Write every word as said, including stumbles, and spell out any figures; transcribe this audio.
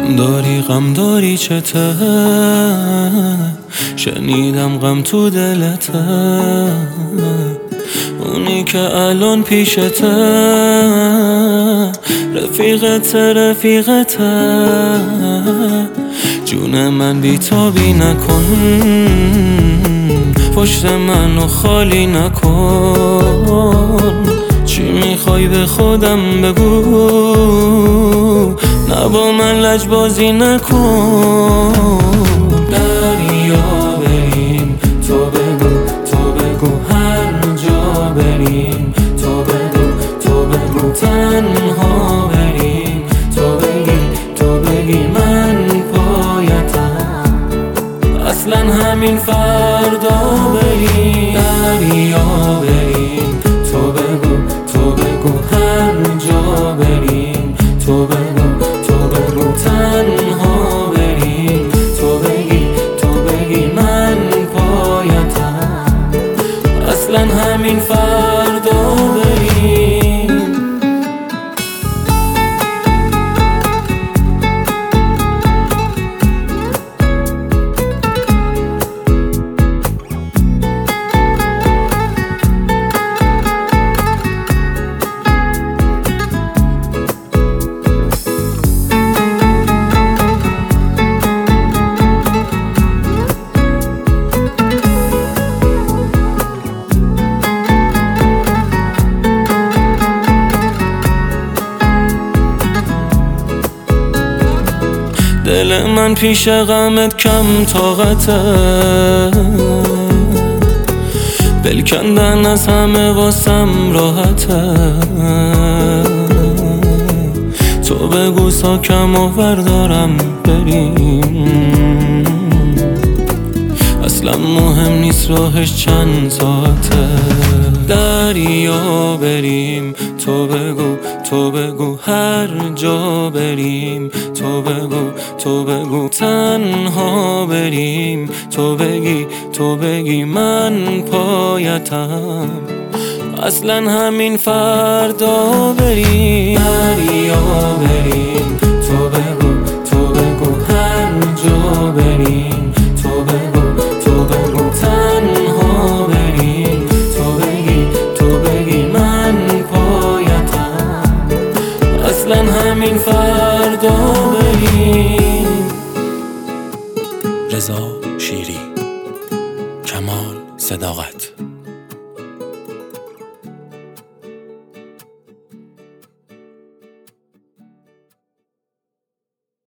غم داری غم داری چته، شنیدم غم تو دلته، اونی که الان پیشته رفیقته رفیقته. جون من بیتابی نکن، پشت منو خالی نکن. چی میخوای به خودم بگو، نه با من لجبازی نکن. دریا بریم تو بگو تو بگو، هر جا بریم تو بگو تو بگو، تنها بریم تو بگی تو بگی من پایتم، اصلا همین فردا بریم. دریا بریم تو بگو تو بگو، هر جا بریم تو بگو تو بگو، تنها بریم تو بگی تو بگی من پایتم، اصلا همین فردا بریم. دل من پیش غمت کم طاقته، دل کندن از همه واسم راحته. تو بگو ساکم و بردارم بریم، اصلا مهم نیست راهش چند ساعته. دریا بریم تو بگو تو بگو، هر جا بریم تو بگو تو بگو، تنها بریم تو بگی تو بگی من پایتم، اصلا همین فردا بریم. دریا بریم تو بگو تو بگو، هر جا بریم تو بگو تو بگو، تنها بریم تو بگی تو بگی من پایتم، اصلا همین فردا بریم. رضا شیری، کمال صداقت.